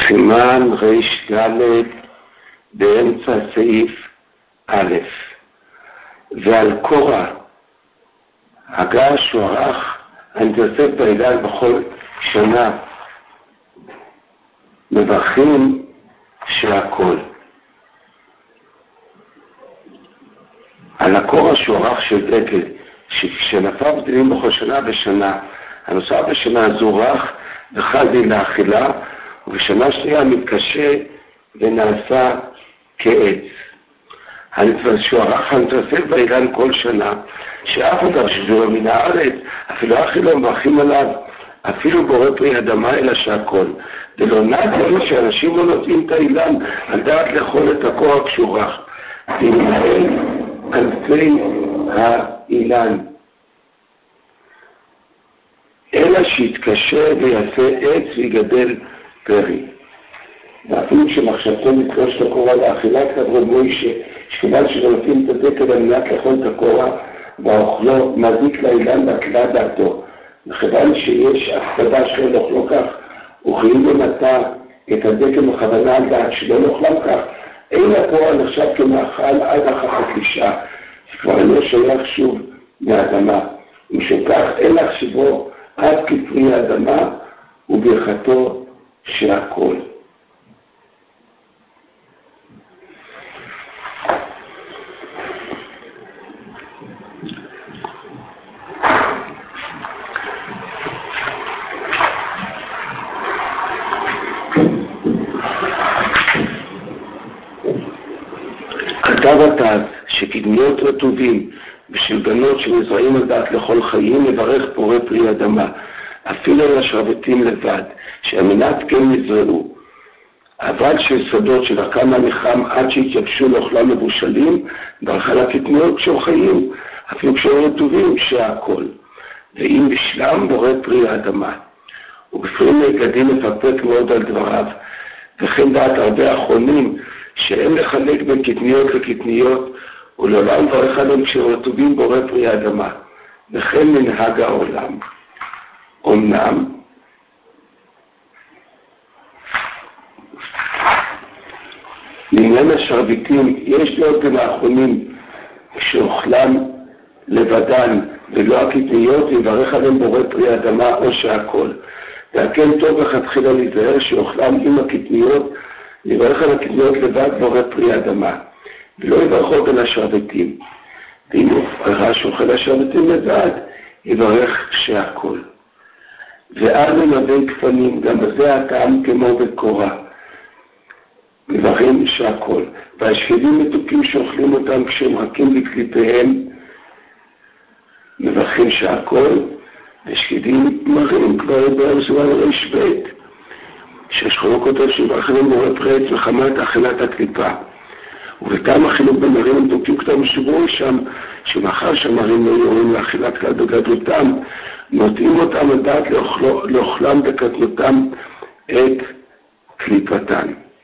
סימן ר' ד' באמצע סעיף א', ועל קורא הגש הוארך הנתוסף בהילל בכל שנה, מברכים שהכל. על הקורא שהוארך של דקל, שכשנפל בדינים בכל שנה ושנה, הנוסף בשנה הזו רך וחל דין לאכילה, ובשנה שנייה מתקשה ונעשה כעץ. שהוארך הנתוסף בהילל כל שנה, שאף אדם שזור מן הארץ, אפילו אחי לא מברכים עליו, אפילו בורא פרי אדמה אלא שהכל. ולא נעד שאנשים לא נותנים את האילן על דעת לאכול את הקורא כשהוא רך. תנהל כנפי האילן, אלא שיתקשה ויעשה עץ ויגדל פרי. ואפילו שמחשבתו מתקוש את הקורא לאכילה, כתב רב מוישה, שכיוון שנותנים את הדקל על מנת לאכול את הקורא, והאוכלו מזיק לאילן בהקלה דעתו. וכיוון שיש הפקדה שלא לאכלו כך, וכאילו נטע את הדקל בכוונה על דעת שלא לאכלם כך, אין הקורא נחשב כמאכל עד אחר הפלישה, שכבר לא שייך שוב מהאדמה. ומשום כך אין להחשיבו עד כפרי האדמה וברכתו שהכל. כתב התז שקדמיות רטובים ושל בנות שמזרעים על דעת לכל חיים מברך פורה פרי אדמה, אפילו על השרבטים לבד, שהמנת כן יזרעו. אבל של שדות שלקם הנחם עד שהתייבשו לאוכלם מבושלים, ברכה לקדמיות כשהם חיים, אפילו כשהם רטובים שהכל. ואם בשלם בורא פרי האדמה. ובפרי נגדים מפקפק מאוד על דבריו, וכן דעת הרבה אחרונים, שאין לחלק בין קטניות לקטניות, ולעולם מברך עליהם כשרטובים בורא פרי האדמה, וכן מנהג העולם. אמנם, לעניין השרביטים, יש לו בין האחרונים שאוכלם לבדן, ולא הקטניות, יברך עליהם בורא פרי האדמה או שהכל. והכן טוב לכתחילה להיזהר שאוכלם עם הקטניות, יברך על הקטניות לבד בורא פרי האדמה, ולא יברכו בין השרביטים. ואם הוא ראה שאוכל השרביטים לבד, יברך שהכל. ועל מנבי כפנים, גם בזה הטעם כמו בקורא, מברכים שהכל. והשקדים מתוקים שאוכלים אותם כשהם רכים בקליפיהם, מברכים שהכל. ושקדים מראים כבר ברזואל ריש בית, שהשכונו כותב שברך עליהם בורא פרי עץ מחמת אכילת הקליפה. ובטעם החילוק במרים הם דוקים כתב משוברו שם, שמאחר שהמרים לא יורים לאכילת כלל בגדלותם, נוטעים אותם לדעת לאוכלם בקטנותם את קליפתן.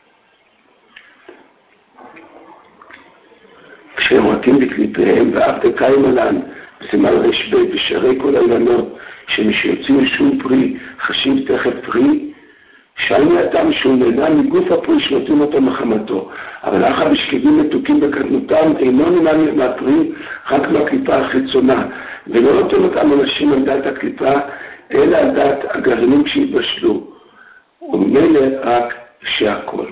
כשהם רכים בקליפיהם ואף דקאים עלן, בסימן רש בית ושרי כל האילנות, שמשיוצאים לשום פרי חשים תכף פרי, שאני הטעם שהוא נהנה מגוף הפרי שנותנים אותו מחמתו, אבל אחר בשקדים מתוקים בקטנותם אינו נהנה מהפרי רק מהקליפה החיצונה, ולא נותן אותם אנשים על דעת הקליפה אלא על דעת הגרעינים שהתבשלו, וממילא רק שהכל.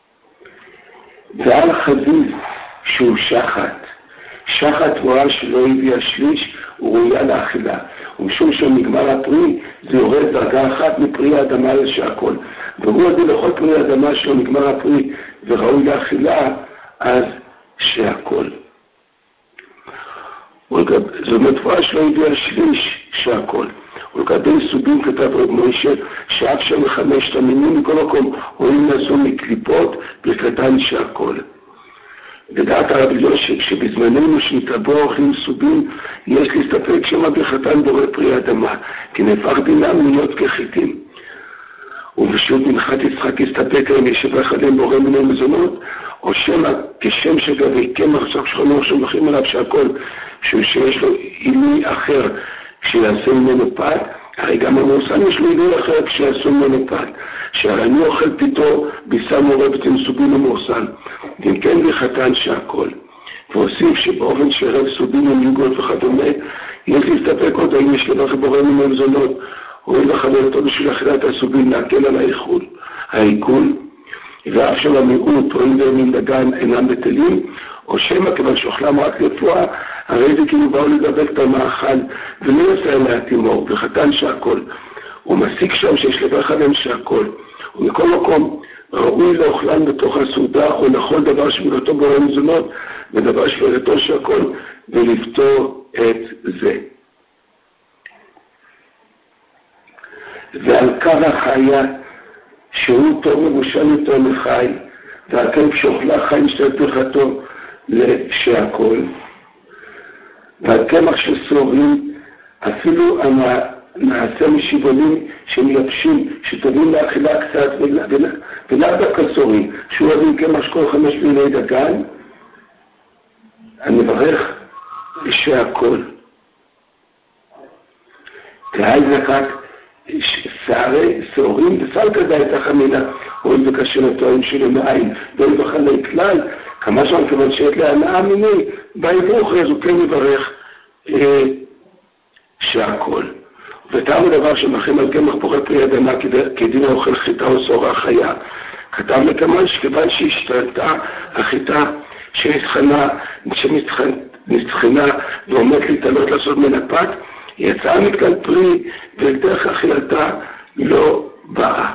ועל חזיז שהוא שחת, שחת רואה שלא הביאה שליש וראויה לאכילה, ומשום שנגמר הפרי זה יורד דרגה אחת מפרי האדמה לשהכל, והוא הזה לכל פרי האדמה שלו נגמר הפרי וראוי לאכילה, אז שהכל. זאת אומרת רואה שלא הביאה שליש שהכל. ולגבי סוגים כתב רב מוישה שאף שם מחמש תמינים מכל מקום רואים לעשו מקליפות ברכתן שהכל. ודעת הרב יושב שבזמננו שנתרבו אוכלים סובים יש להסתפק שמה ברכתן בורא פרי האדמה, כי נהפך דינם להיות כחיטים. ובשעות מנחת יצחק הסתפק להם ישבח עליהם בורא מיני מזונות, או שמה כשם שגבי קמח שכשכנו שמחים עליו שהכל, שיש לו עילוי אחר כשיעשה ממנו פת, הרי גם המאוסן יש לו עניין אחר כשעשו ממנו פת, שהרי אני אוכל פיתו ביסה מעורבת עם סובין המאוסן, ואם כן בחתן שהכל. והוסיף שבאופן שערב סובין ומיוגות וכדומה, יש להסתפק עוד האם יש לברך בורא מן המזונות, או אם לחבר אותו בשביל אכילת הסובין להקל על העיכול, ואף של המיעוט או אם מן דגן אינם בטלים, או שמא כיוון שאוכלם רק לפועה, הרי זה כאילו באו לדבק את המאכל ולא יסיים להתימור, וחתן שהכל. הוא מסיק שם שיש לברך עליהם שהכל. ומכל מקום ראוי לאוכלם בתוך הסעודה או לכל דבר שבגלתו בורא מזונות, ודבר שבגלתו שהכל, ולפתור את זה. ועל קרח היה שהוא טוב מבושל יותר מחי, ועל כן כשאוכלה חי משתת פרחתו לשהכל. ועל קמח של סוהרים, אפילו נעשה משיבונים שמייבשים, שטובים לאכילה קצת, ולאו דווקא סוהרים, שהוא אוהבים קמח שכל 5 מיני דגן, אני מברך לשהכל. תהי זקת שערי סוהרים וסל כדאי את החמינה, רואים בקשר לתוארים שלו מעין, ואין בחלי כלל, כמה שם כיוון שאת להנאה מיני, בהיבוך אז הוא כן מברך שהכל. וטעם הדבר שמחים על קמח פורי פרי אדמה כדין האוכל חיטה או סורה חיה. כתב לכמן שכיוון שהשתלטה החיטה שנסחנה ועומד להתעלות לעשות מנפת, יצאה מכאן פרי ודרך אכילתה לא באה.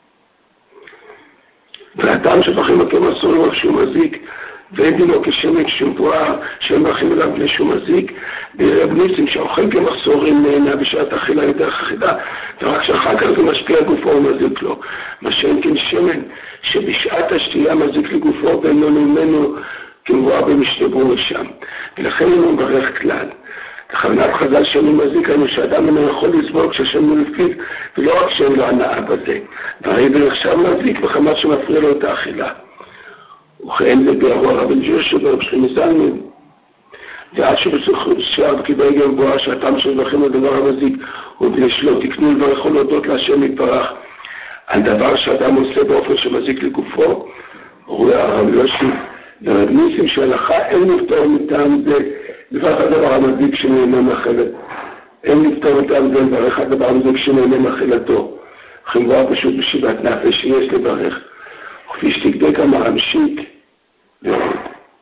והטעם שבחים הקמח סורים רק שהוא מזיק, ואין דינו כשמן שמבואר שהם ברכים אליו בלי שום מזיק, ברב ניסים שאוכל קמח סורים נהנה בשעת אכילה לדרך אכילה, ורק שאחר כך זה משפיע על גופו ומזיק לו. מה שאין כן שמן שבשעת השתייה מזיק לגופו ואינו ממנו כמבואר במשנה ברורה שם. ולכן הוא מברך כלל. בכוונת חז"ל שאני מזיק לנו שאדם אינו יכול לסבול כשהשם הוא לפיו, ולא רק שאין לו הנאה בזה. והרי בנחשב מזיק בחמת שמפריע לו את האכילה. וכן לביארו הרב ג'ושע ורב שלמה זלמן, ועד שבסוף שער קיבל גם בואה שהטעם שבחים לדבר המזיק, ובני לא תקנו לברך להודות להשם יתברך על דבר שאדם עושה באופן שמזיק לגופו. רואה הרב יושי ורב ניסים שהלכה אין לפתור מטעם זה לברך הדבר המזיק שנהנה מאכילת, אין לפתור מטעם זה לברך הדבר המזיק שנהנה מאכילתו, חמורה פשוט בשיבת נפש שיש לברך, כפי שתקדק המרמשיק ועוד.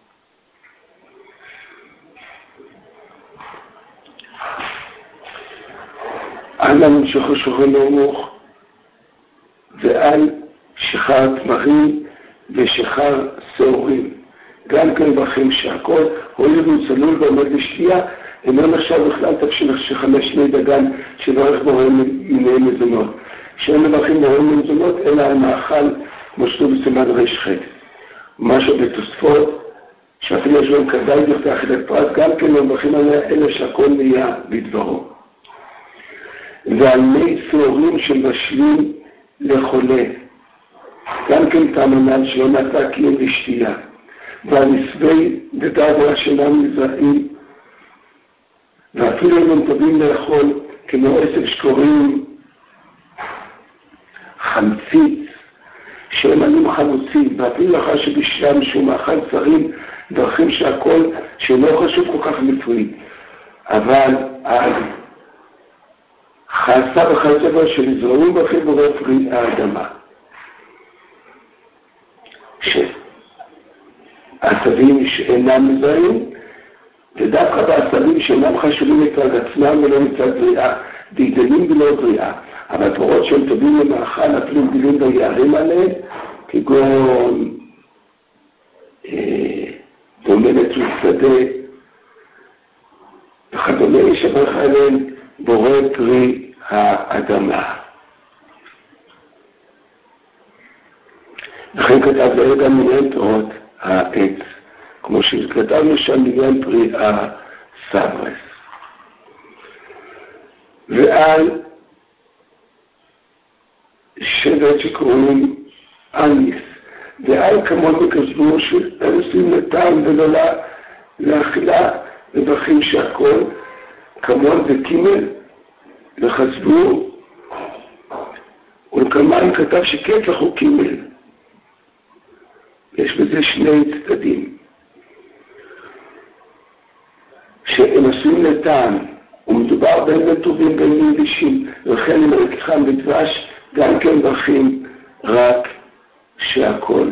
על המשכו שוחו נמוך ועל שחר תמרים ושחר סעורים, גם כן ברכים שהכל הוליד וצלול ועומד לשתייה, אינו נחשב בכלל תבשיל שחמש שני דגן שברך בורם מיני מזונות, שאין מברכים בורם מזונות אלא המאכל כמו שתוב בסימן רש"ח. משהו בתוספות שאפילו יש להם כדאי דווקא אכילת פרט, גם כן מברכים עליה אלה שהכל נהיה בדברו. ועל מי סעורים שמבשלים לחולה, גם כן תאמנן שלא נעשה קיום לשתייה. ועל נסבי דדברה שאינם נזרעים, ואפילו הם טובים לאכול כמו עשב שקורים, חמציץ, שהם עלים חמוצים, ואפילו לאחר שבשלם שהוא מאכל שרים, דרכים שהכל שלא חשוב כל כך מפריד. אבל על חסה וחסה שנזרעים בחיבורי פרי האדמה. עשבים שאינם מזרעים, ודווקא בעשבים שאינם חשובים מצד עצמם ולא מצד בריאה, דידלים ולא בריאה, אבל פירות שהם טובים למאכל, אפילו גילים ביערים עליהם, כגון דומנת ושדה, וכדומה שברך עליהם בורא פרי האדמה. לכן כתב להם גם מיני פירות העץ, כמו שכתבנו שם מיני פרי הסברס. ועל שבט שקוראים אניס, ועל כמון וכסבור שעושים לטעם ולא לאכילה, וברכים שהכל, כמון וקימל, וחסבו, ולקמן כתב שקט לחוקים אלה. יש בזה שני צדדים, שהם עשויים לטעם, ומדובר בין טובים בין ידישים, וכן אם רקיחם בדבש, גם כן ברכים, רק שהכל.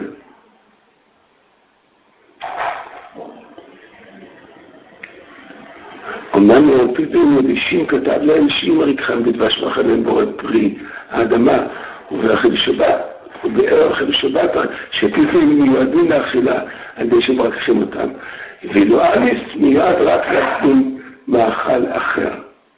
אמנם על-פי בין ידישים כתב להם שאם רקיחם בדבש מחנן בורא פרי האדמה, ובערב בשבת שפיפים מיועדים לאכילה על ידי שמרקיחים אותם. ואילו אניס מיועד רק להכין מאכל אחר.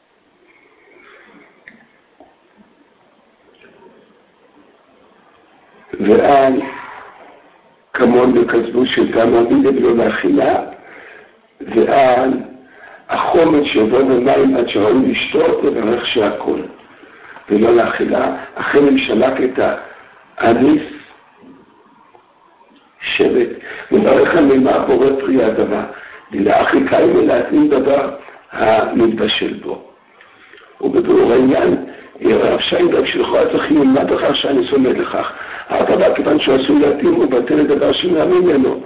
ועל כמון וכזבו שגם מעמיד לבלו לאכילה, ועל החומץ שיבוא במים עד שראוי לשתות וברך שהכל ולא לאכילה. אחרי ממשלק את האניס שבט מברך על מימה בורא פרי האדמה דלאחי קיים ולהתאים דבר המתבשל בו. ובבירור העניין הרב שיינברג שלכאורה צריך ללמד לכך שאני סומד לכך. הרב כיוון שהוא עשוי להתאים הוא בטל לדבר שמאמין ממנו,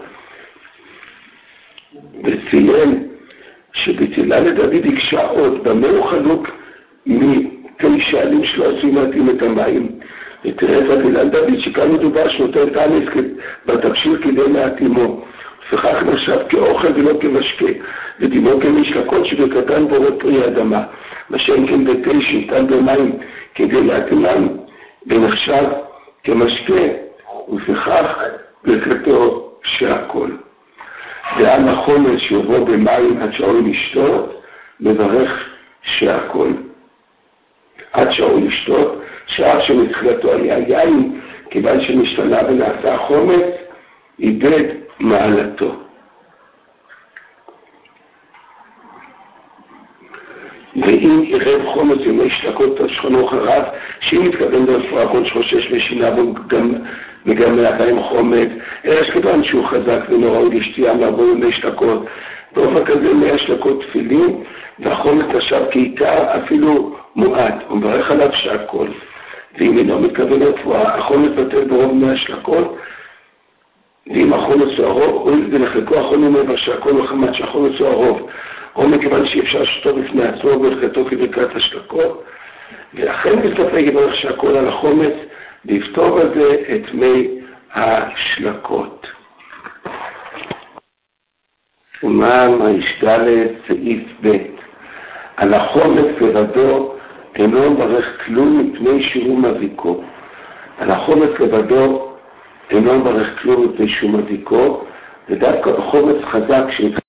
וציין שבתהילה לדוד הקשה עוד במה הוא חלוק מתשע עלים שלו עשויים להתאים את המים. ותראה את התהילה דוד שכאן מדובר שנותן את האניס בתבשיל כדי להתאימו, וכך נחשב כאוכל ולא כמשקה, ודימו כמשלקות שבקטן בורא פרי האדמה, מה שאין כן בתה שניתן במים כדי להתאימם, ונחשב כמשקה, וכך בקטו שהכל. ועל החומץ שיבוא במים עד שראוי לשתות, מברך שהכל. עד שראוי לשתות, שער שמתחילתו היה יין, כיוון שנשתנה ונעשה החומץ, איבד מעלתו. ואם ירב חומץ ימי שלקות על שכנו חרב, שאם מתכוון לרפואה כל שחושש ושינה וגם מהבאים חומץ, אלא שכיוון שהוא חזק ונורא לשתייה מהבוא ימי שלקות, באופן כזה 100 שלקות תפילין, והחומץ עכשיו כעיקר אפילו מועט, הוא מברך עליו שהכל. ואם אינו מתכוון לרפואה, החומץ בטל ברוב 100 שלקות, ואם החומץ הוא הרוב, ולחלקו החומץ אומר שהכל וחמת שהחומץ הוא הרוב, או מכיוון שאי אפשר שתו בפני עצמו ולחלקתו כברכת השלקות, ואכן מסתפק יברך שהכל על החומץ, לפתור בזה את מי השלקות. סימן הישדלת סעיף ב' על החומץ לבדו אינו מברך כלום מפני שהוא מזיקו. על החומץ לבדו אינו מברך כלום מפני שהוא מזיקו, ודווקא החומץ חזק